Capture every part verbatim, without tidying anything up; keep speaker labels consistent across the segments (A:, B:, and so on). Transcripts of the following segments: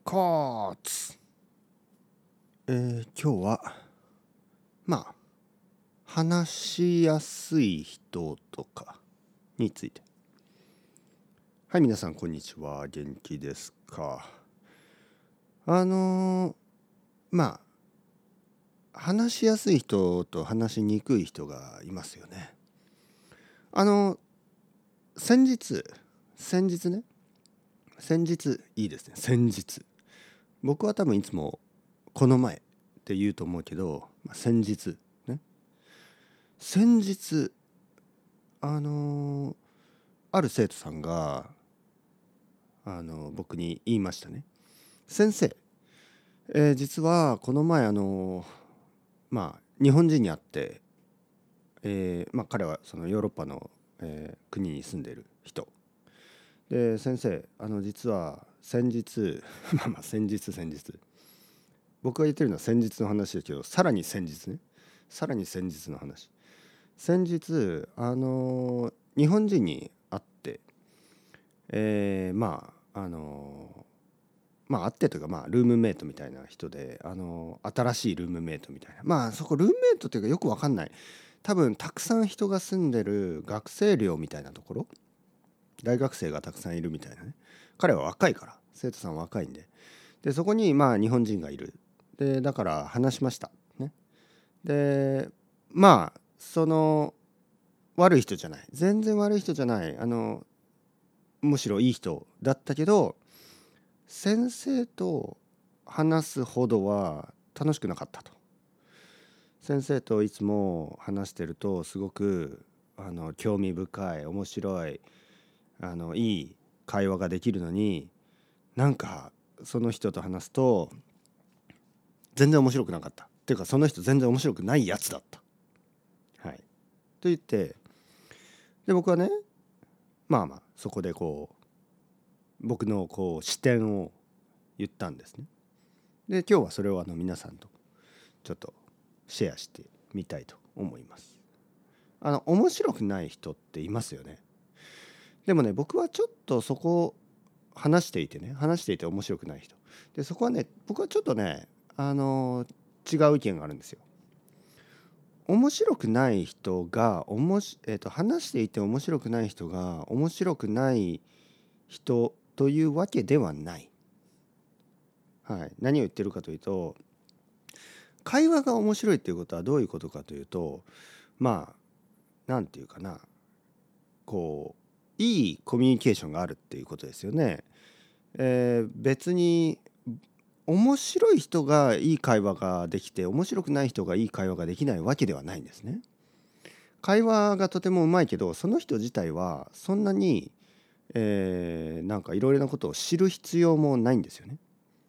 A: コーツ、えー、今日はまあ話しやすい人とかについて。はい、皆さんこんにちは。元気ですか？あのー、まあ話しやすい人と話しにくい人がいますよね。あの先日先日ね先日いいですね先日僕は多分いつもこの前って言うと思うけど、まあ、先日ね先日あのーある生徒さんがあの僕に言いましたね。先生、えー実はこの前あのまあ日本人に会って、えーまあ、彼はそのヨーロッパの、えー国に住んでいる人で、先生あの実は先日まあまあ先日先日僕が言ってるのは先日の話ですけど、さらに先日ねさらに先日の話先日あの日本人に会って、えー、まああのまあ会ってというか、まあルームメイトみたいな人で、あの新しいルームメイトみたいな、まあそこルームメイトっていうかよくわかんない、多分たくさん人が住んでる学生寮みたいなところ、大学生がたくさんいるみたいなね。彼は若いから、生徒さん若いんで、でそこにまあ日本人がいる。でだから話しましたね。でまあその悪い人じゃない、全然悪い人じゃない、あのむしろいい人だったけど、先生と話すほどは楽しくなかったと。先生といつも話してるとすごくあの興味深い面白いあのいい会話ができるのに、なんかその人と話すと全然面白くなかったっていうか、その人全然面白くないやつだった。はい。と言って、で僕はね、まあまあそこでこう僕のこう視点を言ったんですね。で今日はそれをあの皆さんとちょっとシェアしてみたいと思います。あの面白くない人っていますよね。でもね、僕はちょっとそこ話していてね話していて面白くない人で、そこはね僕はちょっとねあの違う意見があるんですよ。面白くない人がおもし、えーと、話していて面白くない人が面白くない人というわけではない。はい、何を言ってるかというと、会話が面白いっていうことはどういうことかというと、まあなんていうかな、こういいコミュニケーションがあるっていうことですよね。えー別に面白い人がいい会話ができて面白くない人がいい会話ができないわけではないんですね。会話がとてもうまいけど、その人自体はそんなに、えーなんかいろいろなことを知る必要もないんですよね。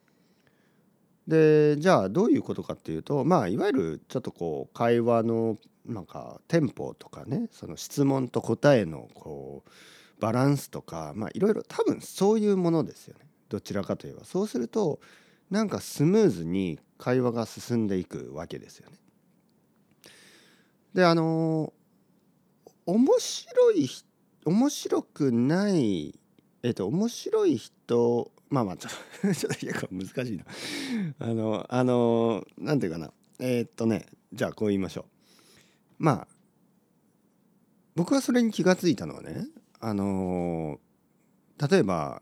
A: でじゃあどういうことかっていうと、まあいわゆるちょっとこう会話のなんかテンポとかね、その質問と答えのこうバランスとか、まあいろいろ多分そういうものですよね。どちらかといえばそうするとなんかスムーズに会話が進んでいくわけですよね。であの面白いひ面白くないえっと面白い人、まあまあちょっとちょっと結構難しいな。あのあのなんていうかな、えーっとねじゃあこう言いましょう。まあ僕はそれに気がついたのはね、あの例えば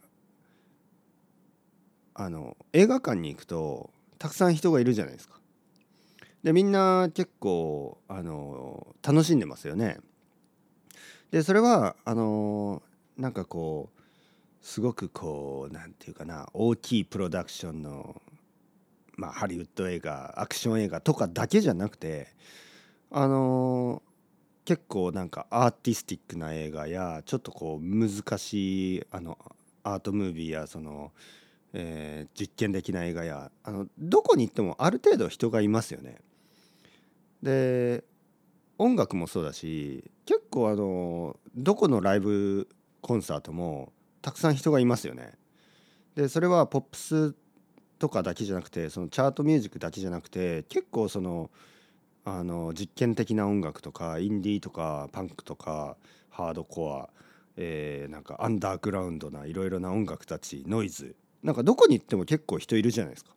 A: あの映画館に行くとたくさん人がいるじゃないですか。でみんな結構あの楽しんでますよね。でそれはあのなんかこうすごくこうなんていうかな、大きいプロダクションのまあハリウッド映画、アクション映画とかだけじゃなくて、あの結構なんかアーティスティックな映画やちょっとこう難しいあのアートムービーやその、えー実験的な映画や、あのどこに行ってもある程度人がいますよね。で音楽もそうだし、結構あのどこのライブコンサートもたくさん人がいますよね。でそれはポップスとかだけじゃなくて、そのチャートミュージックだけじゃなくて、結構そのあの実験的な音楽とかインディーとかパンクとかハードコア、えーなんかアンダーグラウンドないろいろな音楽たち、ノイズなんかどこに行っても結構人いるじゃないですか。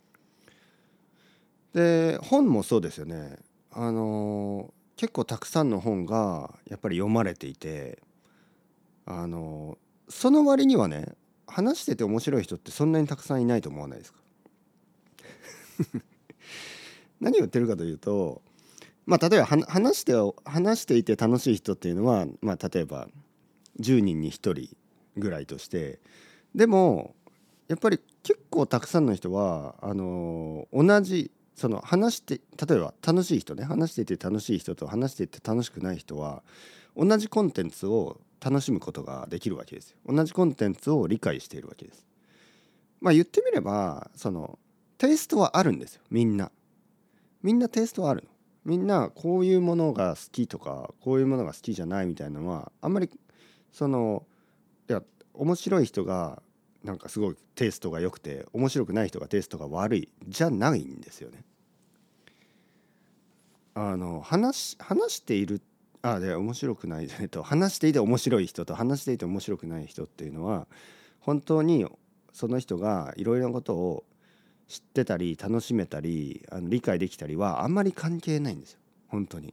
A: で本もそうですよね。あの結構たくさんの本がやっぱり読まれていて、あのその割にはね、話してて面白い人ってそんなにたくさんいないと思わないですか。何を言ってるかというと、まあ例えば話して話していて楽しい人っていうのは、まあ例えばじゅうにんにひとりぐらいとして、でもやっぱり結構たくさんの人はあの同じその話して例えば楽しい人ね、話していて楽しい人と話していて楽しくない人は同じコンテンツを楽しむことができるわけですよ。同じコンテンツを理解しているわけです。まあ言ってみればそのテイストはあるんですよ。みんなみんなテイストはあるの。みんなこういうものが好きとかこういうものが好きじゃないみたいなのはあんまりそのいや面白い人がなんかすごいテイストが良くて面白くない人がテイストが悪いじゃないんですよね。あの話話しているあで面白くない、えっと、話していて面白い人と話していて面白くない人っていうのは本当にその人がいろいろなことを知ってたり楽しめたりあの理解できたりはあんまり関係ないんですよ本当に。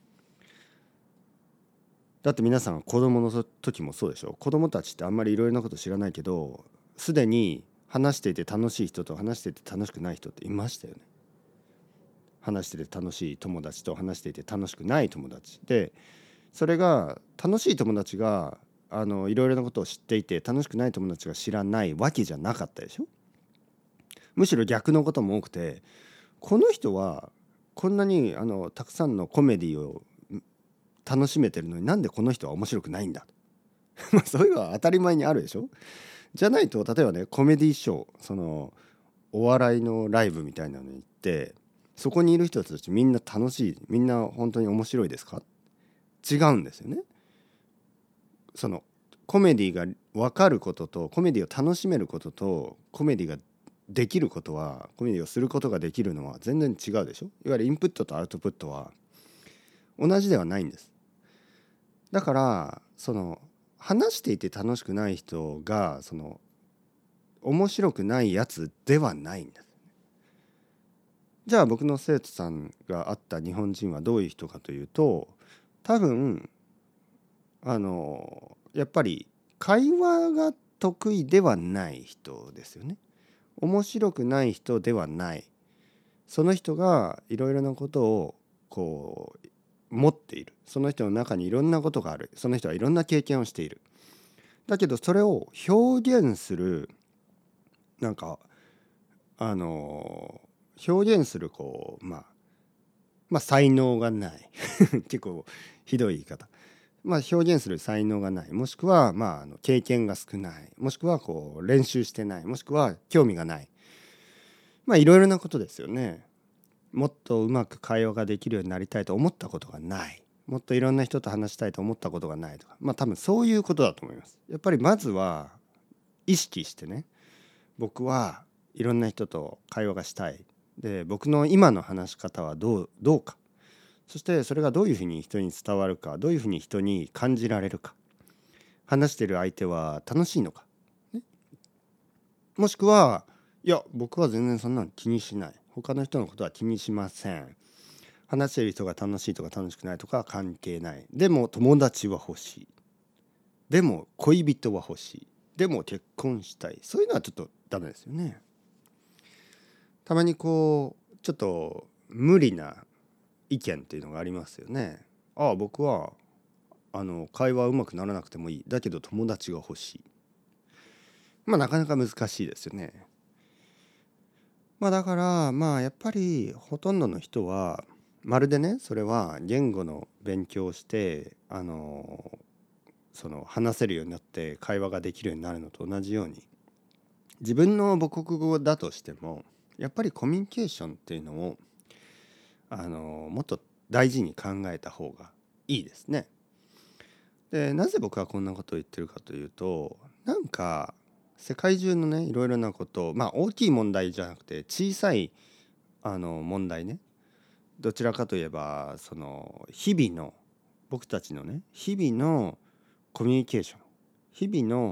A: だって皆さん子供の時もそうでしょ。子供たちってあんまりいろいろなこと知らないけどすでに話していて楽しい人と話していて楽しくない人っていましたよね。話してて楽しい友達と話していて楽しくない友達で、それが楽しい友達があのいろいろなことを知っていて楽しくない友達が知らないわけじゃなかったでしょ。むしろ逆のことも多くて、この人はこんなにあのたくさんのコメディを楽しめてるのになんでこの人は面白くないんだまあそういうのは当たり前にあるでしょ。じゃないと例えばねコメディショーそのお笑いのライブみたいなのに行ってそこにいる人たちみんな楽しいみんな本当に面白いですか。違うんですよね。そのコメディが分かることとコメディを楽しめることとコメディができることはコメディをすることができるのは全然違うでしょ。いわゆるインプットとアウトプットは同じではないんです。だからその話していて楽しくない人がその面白くないやつではないんです。じゃあ僕の生徒さんが会った日本人はどういう人かというと、多分あのやっぱり会話が得意ではない人ですよね。面白くない人ではない。その人がいろいろなことをこう持っている。その人の中にいろんなことがある。その人はいろんな経験をしている。だけどそれを表現するなんかあの表現するこうまあまあ才能がない結構ひどい言い方。まあ表現する才能がない、もしくはまああの経験が少ない、もしくはこう練習してない、もしくは興味がない、まあいろいろなことですよね。もっとうまく会話ができるようになりたいと思ったことがない、もっといろんな人と話したいと思ったことがないとか、まあ多分そういうことだと思います。やっぱりまずは意識してね、僕はいろんな人と会話がしたい、で僕の今の話し方はどうどうか、そしてそれがどういうふうに人に伝わるか、どういうふうに人に感じられるか、話している相手は楽しいのか、ね、もしくはいや僕は全然そんなの気にしない、他の人のことは気にしません、話している人が楽しいとか楽しくないとかは関係ない、でも友達は欲しい、でも恋人は欲しい、でも結婚したい、そういうのはちょっとダメですよね。たまにこうちょっと無理な意見っていうのがありますよね。ああ僕はあの会話うまくならなくてもいい、だけど友達が欲しい、まあなかなか難しいですよね。まあだからまあやっぱりほとんどの人はまるでねそれは言語の勉強をしてあのその話せるようになって会話ができるようになるのと同じように、自分の母国語だとしてもやっぱりコミュニケーションっていうのをあのもっと大事に考えた方がいいですね。でなぜ僕はこんなことを言ってるかというと、なんか世界中のねいろいろなことまあ大きい問題じゃなくて小さいあの問題ね、どちらかといえばその日々の僕たちのね日々のコミュニケーション、日々の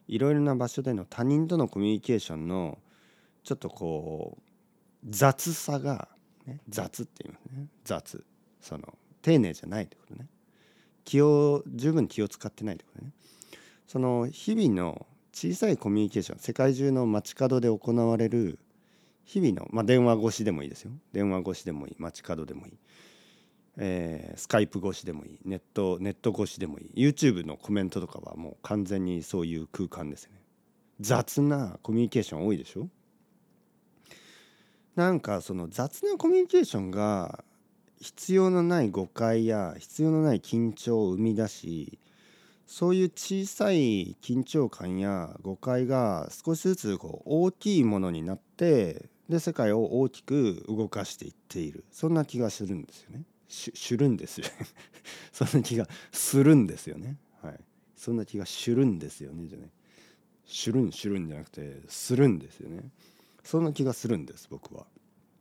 A: いろいろな場所での他人とのコミュニケーションのちょっとこう雑さが、ね、雑って言いますね。雑、その丁寧じゃないってことね。気を十分気を使ってないってことね。その日々の小さいコミュニケーション、世界中の街角で行われる日々の、まあ、電話越しでもいいですよ。電話越しでもいい、街角でもいい、えー、スカイプ越しでもいい、ネットネット越しでもいい、 YouTube のコメントとかはもう完全にそういう空間ですね。雑なコミュニケーション多いでしょ。なんかその雑なコミュニケーションが必要のない誤解や必要のない緊張を生み出し、そういう小さい緊張感や誤解が少しずつこう大きいものになって、で世界を大きく動かしていっている、そんな気がするんですよね。ししゅるんですよそんな気がするんですよね。はい、そんな気がしゅるんですよねじゃない、しゅるんしゅるんじゃなくてするんですよね。そんな気がするんです僕は。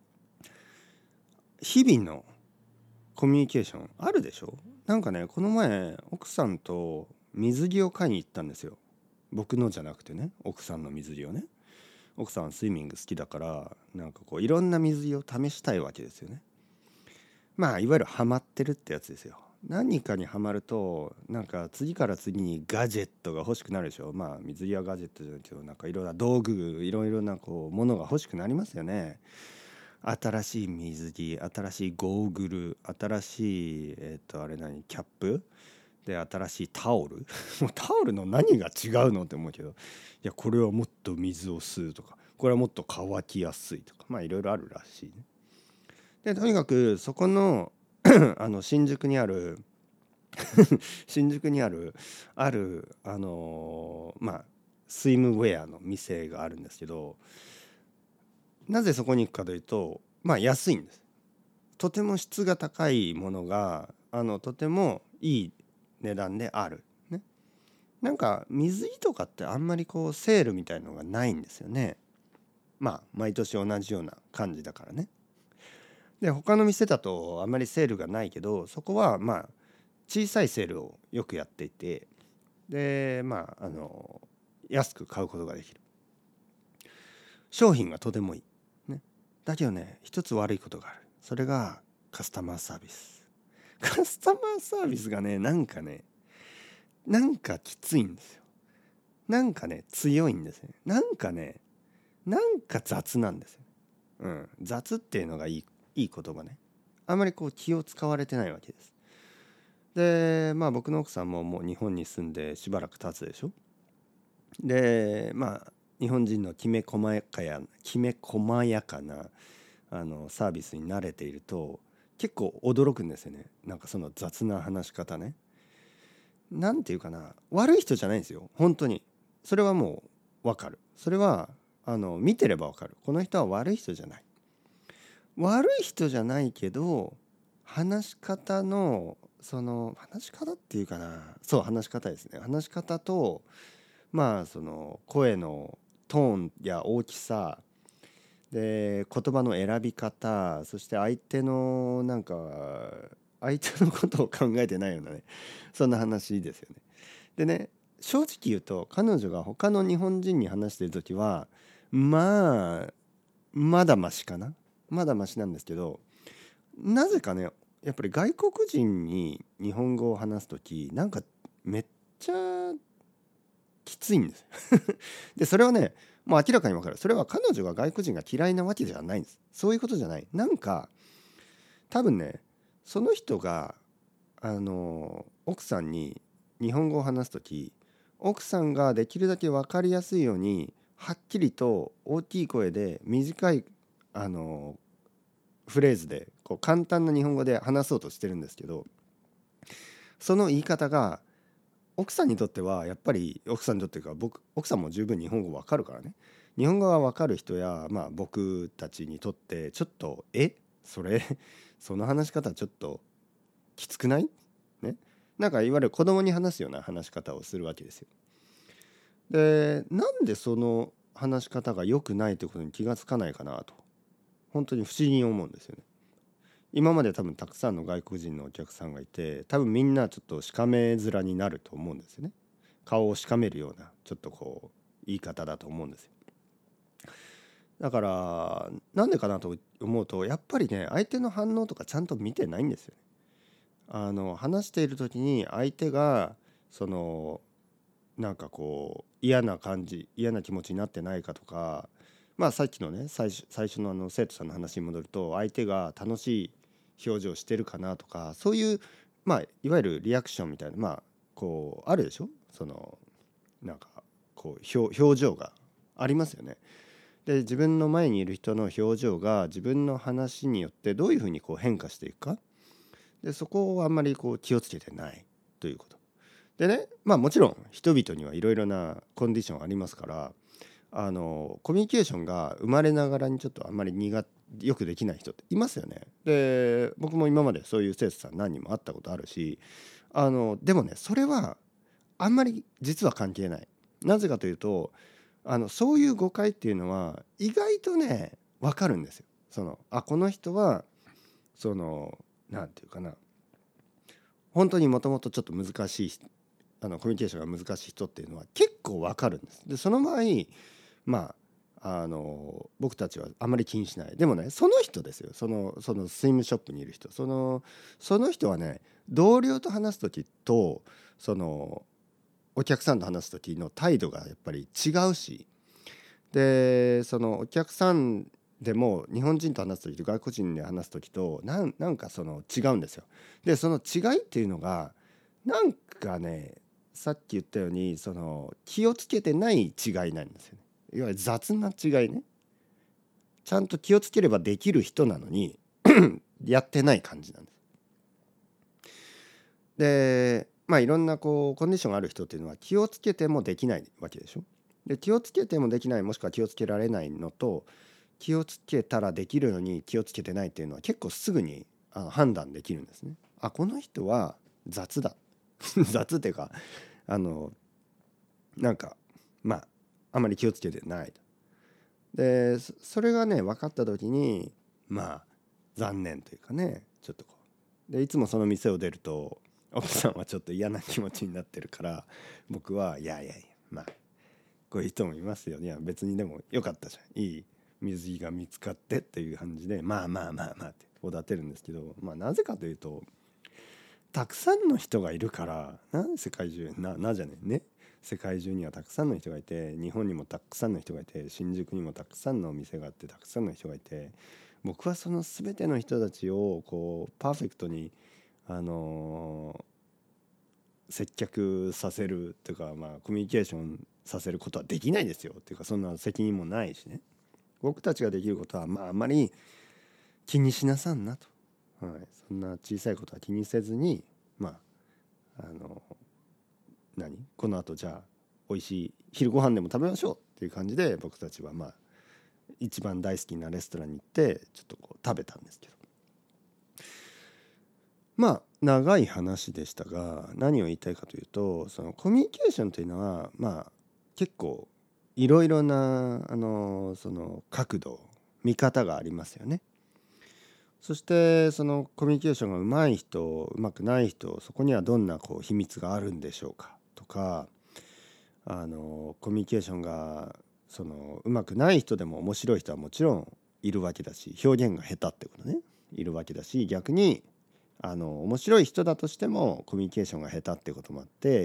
A: 日々のコミュニケーションあるでしょ。なんかね、この前奥さんと水着を買いに行ったんですよ。僕のじゃなくてね、奥さんの水着をね。奥さんはスイミング好きだから、なんかこういろんな水着を試したいわけですよね。まあいわゆるハマってるってやつですよ。何かにハマるとなんか次から次にガジェットが欲しくなるでしょ。まあ水着はガジェットじゃないけど、なんかいろんな道具、いろいろなこうものが欲しくなりますよね。新しい水着、新しいゴーグル、新しいえっとあれ何キャップで、新しいタオルもうタオルの何が違うのって思うけど、いやこれはもっと水を吸うとか、これはもっと乾きやすいとか、まあいろいろあるらしいね。でとにかくそこのあの新宿にある新宿にあるあるあのーまあスイムウェアの店があるんですけど、なぜそこに行くかというと、まあ安いんです。とても質が高いものがあのとてもいい値段である、ね、なんか水着とかってあんまりこうセールみたいのがないんですよね。まあ毎年同じような感じだからね。で他の店だとあんまりセールがないけど、そこはまあ小さいセールをよくやっていて、でまああの安く買うことができる。商品がとてもいい、ね、だけどね、一つ悪いことがある。それがカスタマーサービス。カスタマーサービスがね、なんかねなんかきついんですよ。なんかね強いんですね。なんかねなんか雑なんですよ。うん、雑っていうのがいいいい言葉ね。あんまりこう気を使われてないわけです。でまあ僕の奥さんももう日本に住んでしばらく経つでしょ。でまあ日本人のきめ細やかやきめ細やかなあのサービスに慣れていると結構驚くんですよね。なんかその雑な話し方ね。なんていうかな、悪い人じゃないんですよ本当に。それはもうわかる。それはあの見てればわかる。この人は悪い人じゃない。悪い人じゃないけど、話し方のその話し方っていうかな、そう話し方ですね。話し方とまあその声のトーンや大きさで、言葉の選び方、そして相手のなんか相手のことを考えてないようなね、そんな話ですよね。でね、正直言うと彼女が他の日本人に話してる時はまあまだマシかな。まだマシなんですけど、なぜかねやっぱり外国人に日本語を話す時なんかめっちゃきついんですでそれはねもう明らかに分かる。それは彼女が外国人が嫌いなわけではないんです。そういうことじゃない。なんか多分ね、その人があの奥さんに日本語を話す時、奥さんができるだけ分かりやすいようにはっきりと大きい声で短いあのフレーズでこう簡単な日本語で話そうとしてるんですけど、その言い方が奥さんにとってはやっぱり奥さんにとってか僕奥さんも十分日本語わかるからね、日本語がわかる人やまあ僕たちにとってちょっとえそれその話し方ちょっときつくないね、なんかいわゆる子供に話すような話し方をするわけですよ。でなんでその話し方が良くないということに気がつかないかなと本当に不思議に思うんですよね。今まで多分たくさんの外国人のお客さんがいて、多分みんなちょっとしかめ面になると思うんですよね。 顔をしかめるようなちょっとこう言い方だと思うんですよ。だからなんでかなと思うと、やっぱりね相手の反応とかちゃんと見てないんですよね。あの話している時に相手がそのなんかこう嫌な感じ嫌な気持ちになってないかとか、まあさっきのね最初最初のあの生徒さんの話に戻ると、相手が楽しい表情してるかなとか、そういうまあいわゆるリアクションみたいな、まあこうあるでしょ。そのなんかこう表表情がありますよね。で自分の前にいる人の表情が自分の話によってどういうふうにこう変化していくか、でそこをあんまりこう気をつけてないということでね。まあもちろん人々にはいろいろなコンディションありますから、あのコミュニケーションが生まれながらにちょっとあんまり苦よくできない人っていますよね。で僕も今までそういう生徒さん何人も会ったことあるし、あのでもねそれはあんまり実は関係ない。なぜかというと、あのそういう誤解っていうのは意外とね分かるんですよ。そのあこの人はそのなんていうかな、本当にもともとちょっと難しいあのコミュニケーションが難しい人っていうのは結構分かるんです。でその場合まああの僕たちはあまり気にしない。でもねその人ですよ、そのそのスイムショップにいる人、そのその人はね同僚と話す時とそのお客さんと話す時の態度がやっぱり違うし、でそのお客さんでも日本人と話す時と外国人で話す時となんなんかその違うんですよ。でその違いっていうのがなんかねさっき言ったようにその気をつけてない違いなんですよね。いわゆる雑な違いね。ちゃんと気をつければできる人なのにやってない感じなんです。でまあいろんなこうコンディションがある人っていうのは気をつけてもできないわけでしょ。で気をつけてもできない、もしくは気をつけられないのと、気をつけたらできるのに気をつけてないっていうのは結構すぐにあの判断できるんですね。あこの人は雑だ雑っていうかあのなんかまああまり気をつけてないで、それがね分かった時にまあ残念というかね、ちょっとこうでいつもその店を出ると奥さんはちょっと嫌な気持ちになってるから、僕はいやいやいやまあこういう人もいますよね。いや別にでもよかったじゃん、いい水着が見つかってっていう感じでまあまあまあまあっておだてるんですけど、まあなぜかというとたくさんの人がいるから、なん世界中ななじゃねえね世界中にはたくさんの人がいて、日本にもたくさんの人がいて、新宿にもたくさんのお店があってたくさんの人がいて、僕はその全ての人たちをこうパーフェクトにあのー接客させるというか、まあコミュニケーションさせることはできないですよっていうか、そんな責任もないしね。僕たちができることはまああんまり気にしなさんなと、はい、そんな小さいことは気にせずに、まああの何このあとじゃあ美味しい昼ご飯でも食べましょうっていう感じで、僕たちはまあ一番大好きなレストランに行ってちょっとこう食べたんですけど、まあ長い話でしたが、何を言いたいかというと、そのコミュニケーションというのはまあ結構いろいろなあのその角度見方がありますよね。そしてそのコミュニケーションがうまい人うまくない人、そこにはどんなこう秘密があるんでしょうかとか、あのコミュニケーションがそのうまくない人でも面白い人はもちろんいるわけだし、表現が下手ってことねいるわけだし、逆にあの面白い人だとしてもコミュニケーションが下手ってこともあって、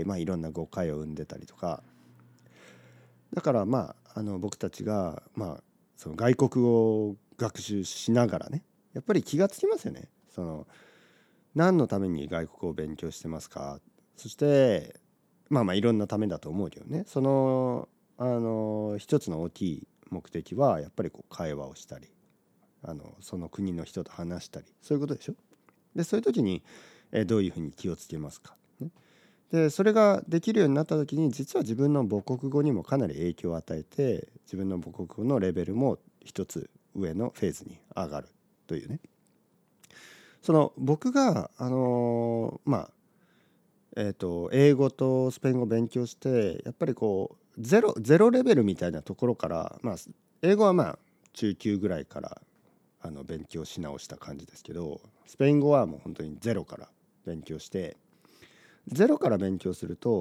A: まあ、いろんな誤解を生んでたりとか。だからまああの僕たちがまあその外国語を学習しながらね、やっぱり気がつきますよね。その何のために外国語を勉強してますか。そしてまあまあいろんなためだと思うけどね、そのあの一つの大きい目的はやっぱりこう会話をしたり、あのその国の人と話したり、そういうことでしょ。でそういう時に、えどういうふうに気をつけますか、ね、でそれができるようになった時に、実は自分の母国語にもかなり影響を与えて、自分の母国語のレベルも一つ上のフェーズに上がるというね。その僕があのーまあえーと英語とスペイン語を勉強して、やっぱりこうゼロゼロレベルみたいなところから、まあ英語はまあ中級ぐらいからあの勉強し直した感じですけど、スペイン語はもう本当にゼロから勉強して、ゼロから勉強すると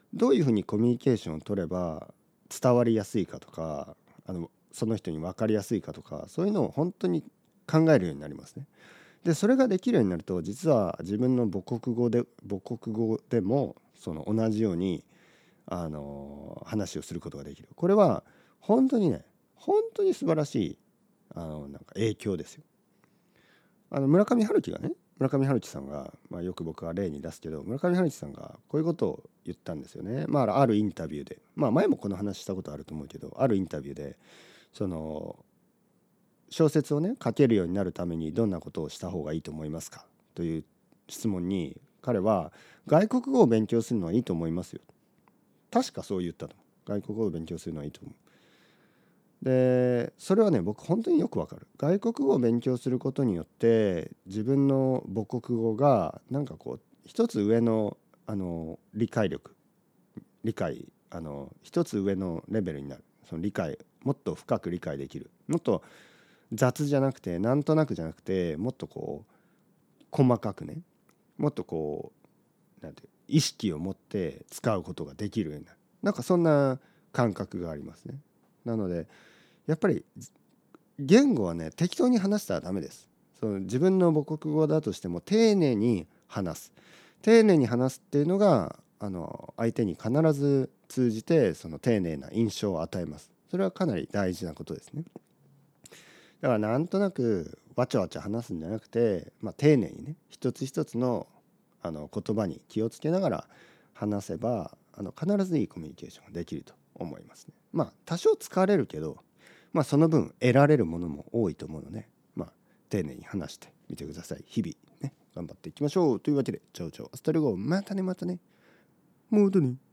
A: どういうふうにコミュニケーションを取れば伝わりやすいかとか、あのその人に分かりやすいかとか、そういうのを本当に考えるようになりますね。でそれができるようになると、実は自分の母国語で母国語でもその同じようにあの話をすることができる。これは本当にね、本当に素晴らしいあのなんか影響ですよ。あの村上春樹がね、村上春樹さんが、まあ、よく僕は例に出すけど、村上春樹さんがこういうことを言ったんですよね。まああるインタビューで、まあ前もこの話したことあると思うけど、あるインタビューでその小説をね書けるようになるためにどんなことをした方がいいと思いますかという質問に、彼は外国語を勉強するのはいいと思いますよ、確かそう言ったと。外国語を勉強するのはいいと思う。でそれはね、僕本当によくわかる。外国語を勉強することによって自分の母国語がなんかこう一つ上のあの理解力理解あの一つ上のレベルになる。その理解もっと深く理解できる。もっと雑じゃなくてなんとなくじゃなくて、もっとこう細かくね、もっとこうなんて意識を持って使うことができるようになる。なんかそんな感覚がありますね。なのでやっぱり言語はね、適当に話したらダメです。その自分の母国語だとしても丁寧に話す。丁寧に話すっていうのがあの相手に必ず通じてその丁寧な印象を与えます。それはかなり大事なことですね。だからなんとなくわちゃわちゃ話すんじゃなくて、まあ、丁寧にね、一つ一つのあの言葉に気をつけながら話せば、あの必ずいいコミュニケーションができると思いますね。まあ多少疲れるけど、まあその分得られるものも多いと思うので、まあ丁寧に話してみてください。日々ね、頑張っていきましょう。というわけで、チャオチャオ、アスタルゴ、またねまたね、もうとね。